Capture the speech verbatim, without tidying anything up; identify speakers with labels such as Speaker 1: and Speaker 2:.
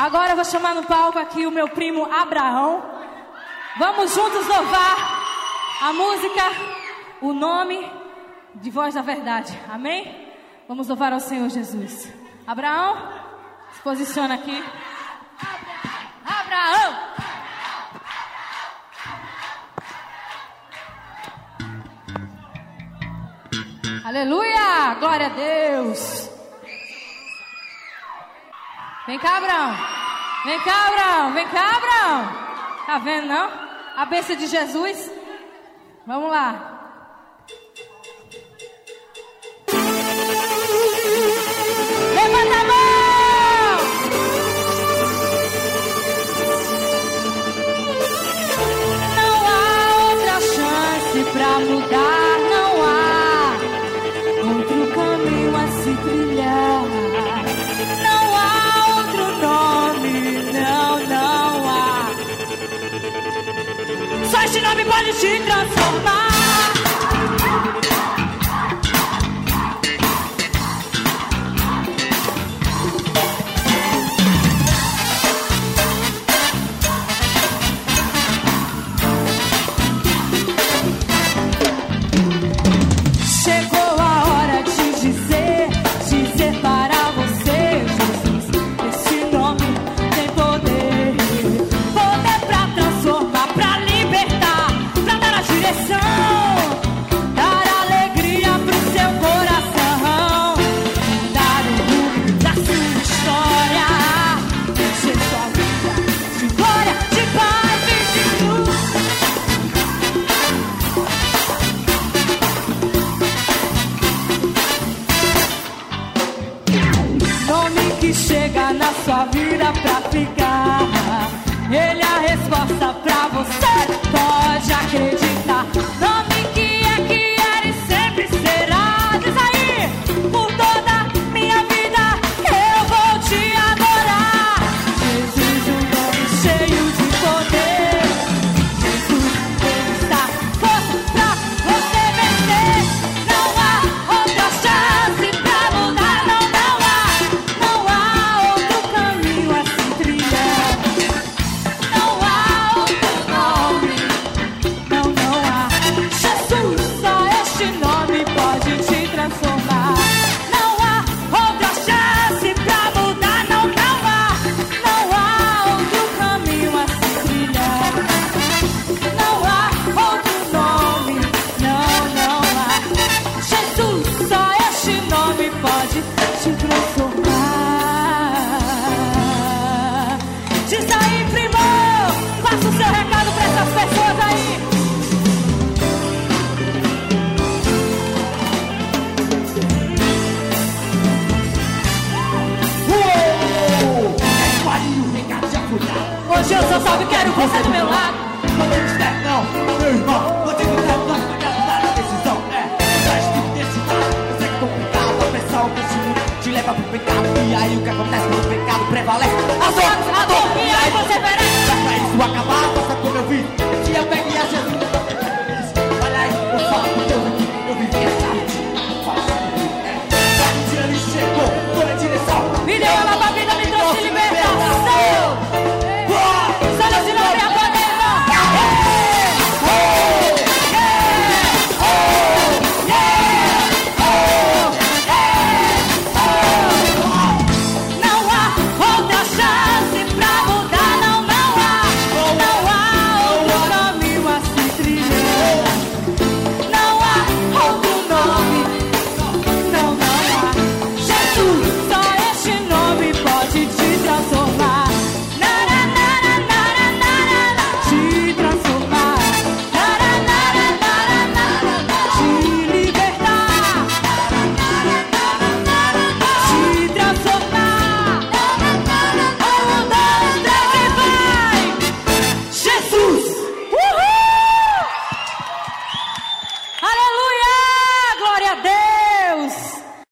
Speaker 1: Agora eu vou chamar no palco aqui o meu primo Abraão. Vamos juntos louvar a música, o nome de Voz da Verdade. Amém? Vamos louvar ao Senhor Jesus. Abraão, se posiciona aqui. Abraão! Aleluia! Glória a Deus! Vem cá, Abraão! Vem cá, Abraão! Vem cá, Abraão! Tá vendo, não? A bênção de Jesus. Vamos lá. Levanta a mão! Não há outra chance pra mudar. Não há outro caminho a se trilhar. Não há outro nome. Não, não há. Só este nome pode te transformar. Chega na sua vida pra ficar. Ele é a resposta pra você. Pode acreditar. Nome que é, que era e sempre será. Diz aí, por toda minha vida eu vou te adorar. Jesus, um nome cheio de poder. Jesus, ele está força pra você vencer. Não há outra chance pra mudar. Não, não há. Não há outro caminho a se trilhar. Não há outro nome. Não, não há. Jesus, só este nome pode te transformar. Não há outra chance pra mudar. Não, não há. Não há outro caminho a se trilhar. Não há outro nome. Não, não há. Jesus, só este nome pode te transformar. Diz aí, primo, passa o seu recado pra essas pessoas aí.
Speaker 2: Uou! É pariu, vem cá, já fui lá.
Speaker 1: Hoje eu só salve, quero você do meu lado.
Speaker 2: Não tem step não, meu irmão. Não tem step não, não quero dar a decisão. É, não estive desse lado. Eu sei que é complicado, a pressão desse mundo te leva pro pecado. E aí o que acontece quando o pecado prevalece? As outras, a dor.